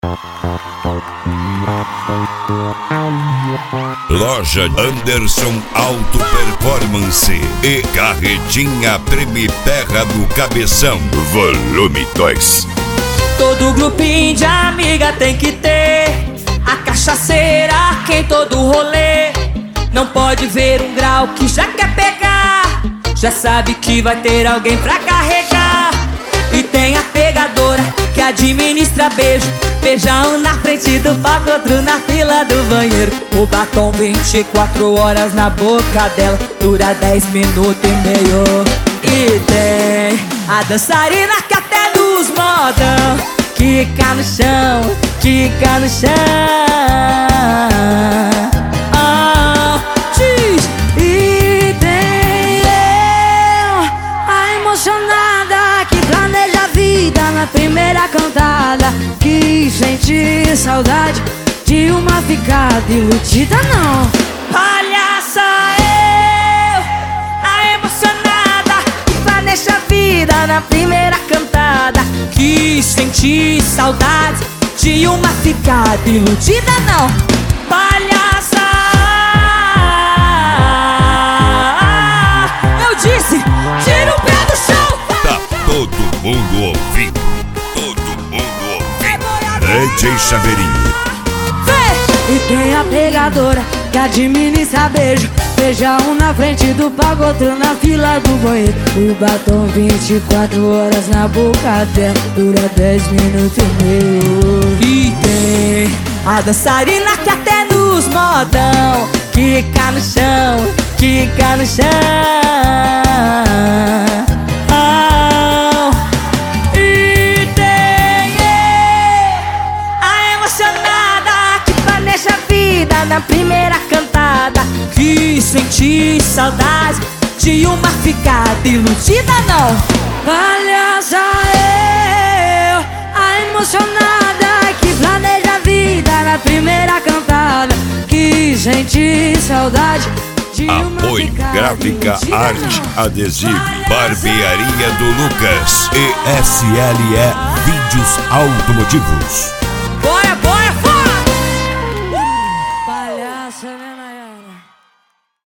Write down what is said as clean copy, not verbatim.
Loja Anderson Auto Performance e Carretinha Treme Terra do Cabeção, volume 2. Todo grupinho de amiga tem que ter a cachaceira que em todo rolê não pode ver um grau que já quer pegar, já sabe que vai ter alguém pra carregar. E tem a pegadora que administra beijo, beija um na frente do palco, outro na fila do banheiro. O batom 24 horas na boca dela dura 10 minutos e meio. E tem a dançarina que até nos modão quica no chão, quica no chão. Diz. E tem eu, a emocionada que planeja a vida na primeira cantada, que sente saudade de uma ficada iludida não. Palhaça eu, a emocionada que planeja a vida na primeira cantada, que sente saudade de uma ficada iludida não. Palhaça, eu disse, tira o pé do chão. Tá todo mundo ouvindo, todo mundo ouvindo. DJ Chaveirinho. E tem a pegadora que administra beijo, beija um na frente do palco, outro na fila do banheiro. O batom 24 horas na boca dela dura 10 minutos e meio. E tem a dançarina que até nos modão quica no chão, quica no chão. E tem a emocionada que planeja a vida na primeira cantada, que sente saudade de uma ficada iludida não. Palhaça eu, a emocionada que planeja a vida na primeira cantada, que sente saudade de uma Apoio ficada Gráfica iludida Arte não. Adesivo, Barbearia do Lucas e SLE Vídeos Automotivos.